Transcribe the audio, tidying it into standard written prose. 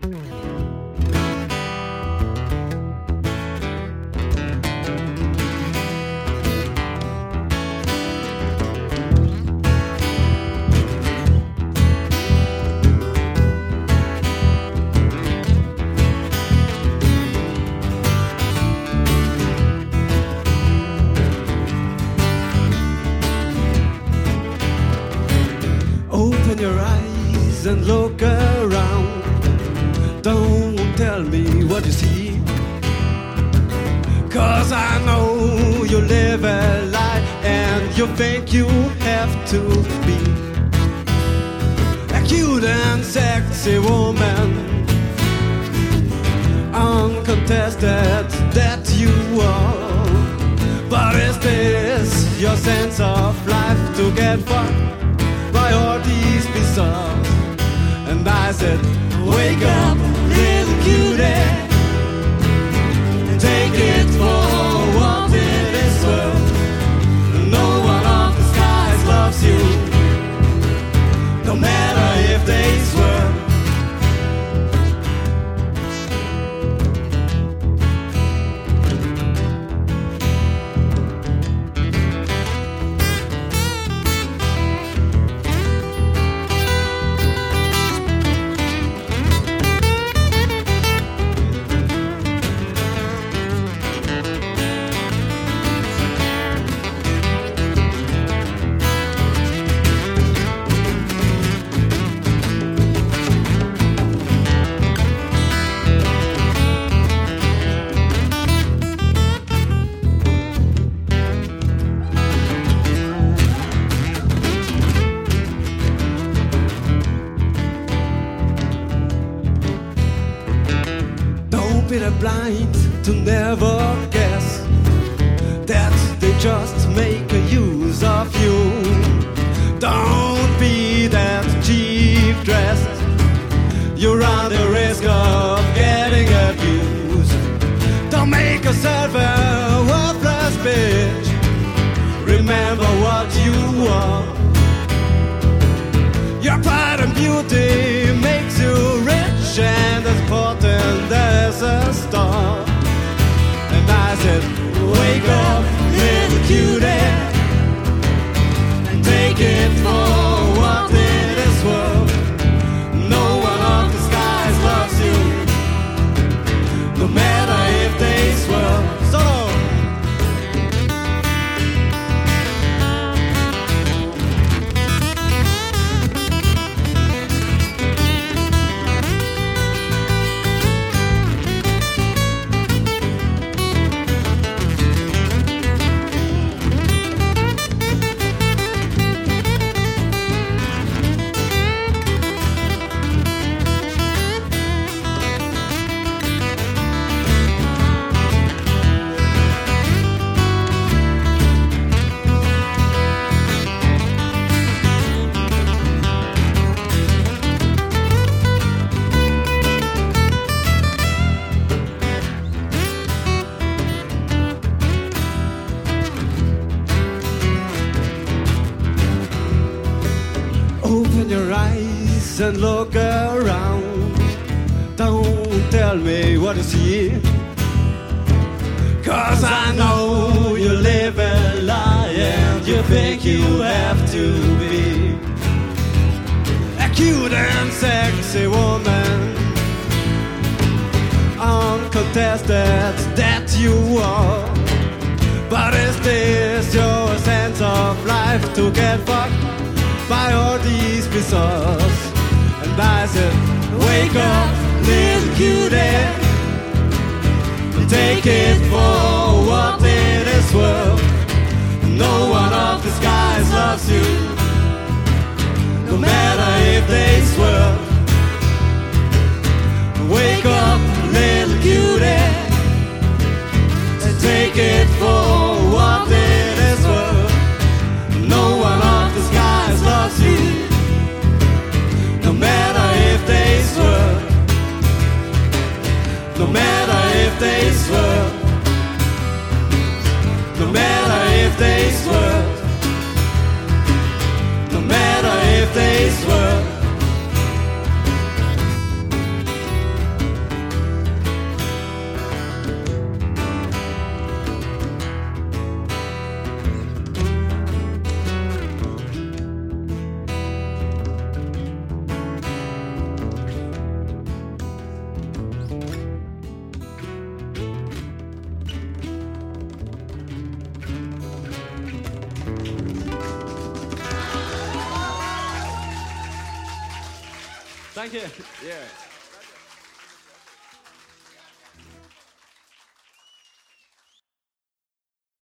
Open your eyes and look around. Don't tell me what you see, 'cause I know you live a lie and you think you have to be a cute and sexy woman, uncontested that you are. But is this your sense of life, to get fucked by all these bizarres? And I said, wake up, little cutie, and take it for what it is worth. No one of the skies loves you, no matter if they swear. Be the blind to never guess that they just make a use of you. Don't be that cheap dressed, you run the risk of getting abused. Don't make yourself a worthless bitch, remember what you are. Your pride and beauty makes you rich and as important as a star. And I said, wake up, little cutie, and take it for what it is worth. No one of the skies loves you, no matter if they swerve. So open your eyes and look around. Don't tell me what you see, 'cause I know you live a lie and you think you have to be a cute and sexy woman, uncontested that you are. But is this your sense of life, to get fucked by all these bizarres? And I said, wake up, little cutie, and take it for what it is worth. No one of the skies loves you, no matter if they swerve. Wake up, little cutie, and take it for what it is worth. No one of the skies loves you, no matter if they swerve. No matter if they swerve. No matter if they swerve. Danke. Yeah.